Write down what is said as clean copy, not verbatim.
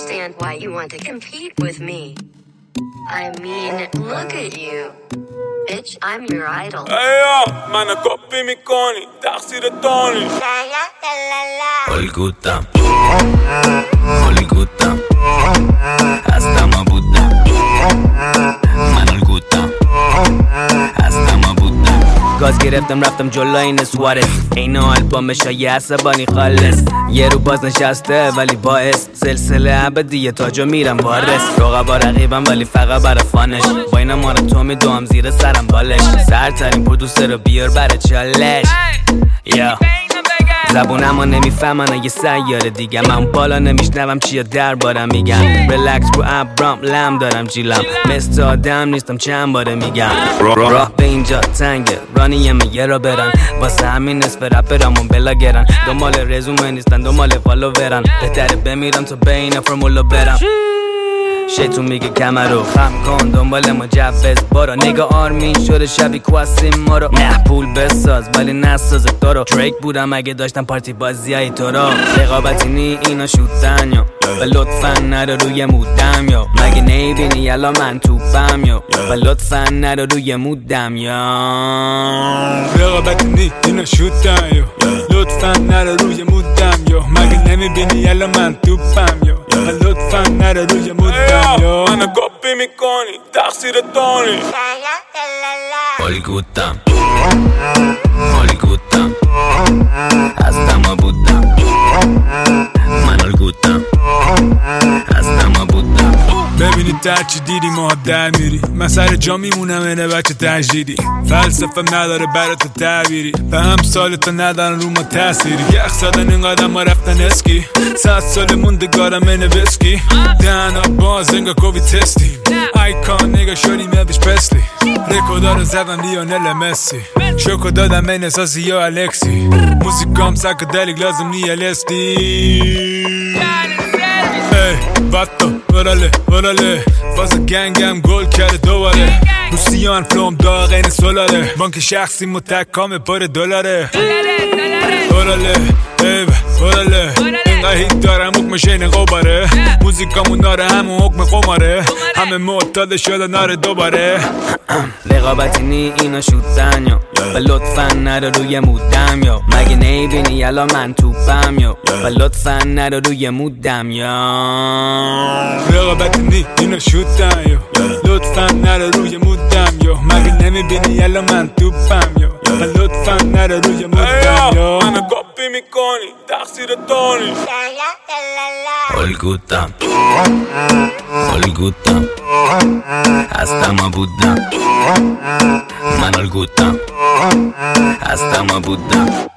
understand why you want to compete with me. I mean, look at you. Bitch, I'm your idol. منو کپی میکنی تقصیر تونی الگوتم هستم و بودم من الگوتم هستم و بودم گاز گرفتم رفتم جلو این سوارز اینو آلبومش های عصبانی خالص یه رو باز نشسته ولی باعث سلسله ابدیه تاجو میرم وارس رقبا رقیبم ولی فقط برا فانش با اینا ما رو تو میدوام زیر سرم بالش سرترین پرودوسر رو بیار برا چالش یا زبونمو نمیفهمن یه سیاره دیگه من بالا نمیشنوم چیا دربارم میگم ریلکس رو ابرام لم دارم جیلم مثل آدم نیستم چند باره میگم راه به اینجا تنگه رانیم یه را برن واسه همین نصف رپرامون بلاگرن دنبال رزومه نیستن دنبال فالوورن بهتره بمیرم تا بین فرمولو برم شیطون میگه کمر رو خم کن دنبال مجوز برو نگاه آرمین شده شبی کواسیم ما رو نه پول بساز ولی نساز تو رو دریک بودم اگه داشتم پارتی بازی های تو رو رقابتی نی اینا شوتن یا و لطفا نرو روی مودم یا مگه نیبینی یلا من توپم یا و لطفا نرو روی مودم یا رقابتی نی اینا شوتن یا لطفا نرو روی مودم یا مگه نمیبینی یلا من توپم یا و لطفا نرو روی مودم منو کپی میکنی تقصیر تونی الگوتم هستم و بودم من الگوتم هستم و بودم ببینید در چی دیدی ما در میری من سر جا میمونم اینه بچه تجدیدی فلسفه نداره برای تو تعبیری به هم سال تا ندارن رو ما تأثیری یخ زدن اینقدر ما رفتن اسکی 100 سال موندگارم اینه وسکی دهنا باز انگا کوبی تستی آیکان نگا شدیم الویس پرسلی رکودا رو زدم لیونل مسی شوکو دادم این اساسی یا الکسی موزیکام سایکدلیک لازم نی LSD باتو ورله فاز گنگم گل کرده دوباره روسیان فلوم داغ این سولاره بانک شخصی متکام پر دلاره ورله اینقدر هیت دارم حکمش این قباره موزیکامون داره همون حکم قماره همه معتاد شده ناره دوباره رقابتی نی اینا شوتن یا و لطفا نرو روی مودم یا مگه نیبینی یلا من توپم یا و لطفا نرو روی مودم یا رقابتی نی اینا شوتن یا لطفا نرو روی مودم یا مگه نمیبینی یلا من توپم یا و لطفا نرو روی مودم یا منو کپی میکنی تقصیر تونی الگوتم هستم و بودم من الگوتم هستم و بودم